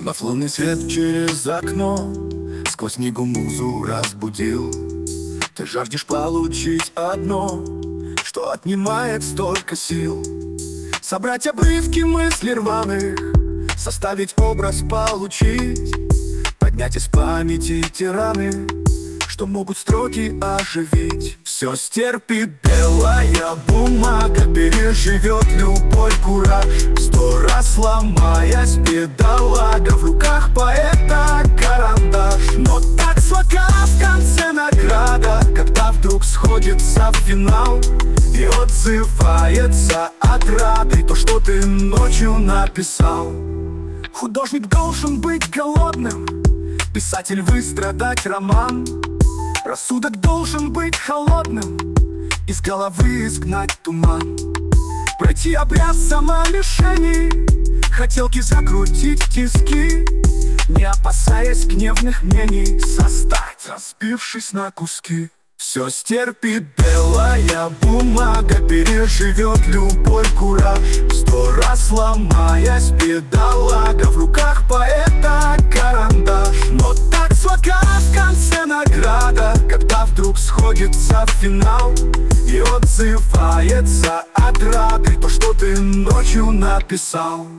Вновь лунный свет через окно сквозь книгу музу разбудил. Ты жаждешь получить одно, что отнимает столько сил. Собрать обрывки мыслей рваных, составить образ, получить, поднять из памяти тираны, что могут строки оживить. Все стерпит белая бумага, переживет любой кураж. 100 раз сломаясь, бедолага, в руках поэта карандаш. Но так сладка в конце награда, когда вдруг сходится в финал и отзывается отрадой то, что ты ночью написал. Художник должен быть голодным, писатель выстрадать роман. Рассудок должен быть холодным, из головы изгнать туман. Пройти обряд самолишений, хотелки закрутить тиски, не опасаясь гневных мнений, составить, разбившись на куски. Все стерпит белая бумага, переживет любой кураж. 100 раз сломаясь, бедолага, в руках поэта карандаш. Но так сладка в конце награда, когда вдруг сходится в финал и отзывается отрадой то, что ты ночью написал.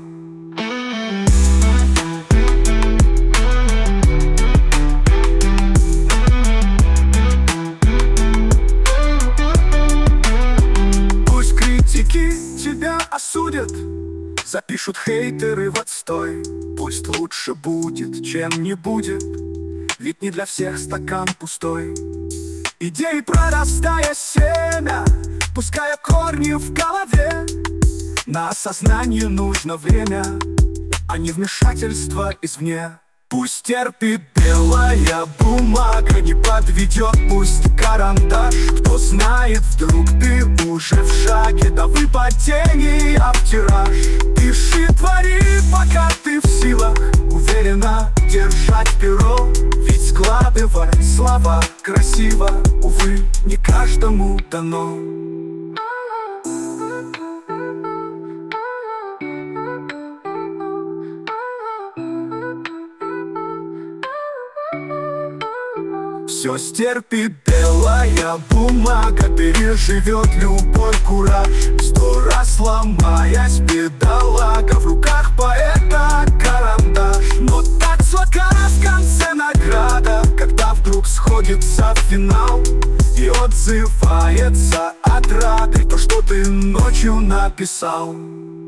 Тебя осудят, запишут хейтеры в отстой. Пусть лучше будет, чем не будет, ведь не для всех стакан пустой. Идеи, прорастая семя, пуская корни в голове. На осознание нужно время, а не вмешательство извне. Пусть терпит белая бумага, не подведет, пусть карандаш. Кто знает, вдруг ты уже в шаге до выпадения в тираж. Пиши, твори, пока ты в силах уверенно держать перо. Ведь складывать слова красиво, увы, не каждому дано. Все стерпит белая бумага, переживет любой кураж. 100 раз сломаясь, бедолага, в руках поэта карандаш. Но так сладка в конце награда, когда вдруг сходится в финал и отзывается отрадой то, что ты ночью написал.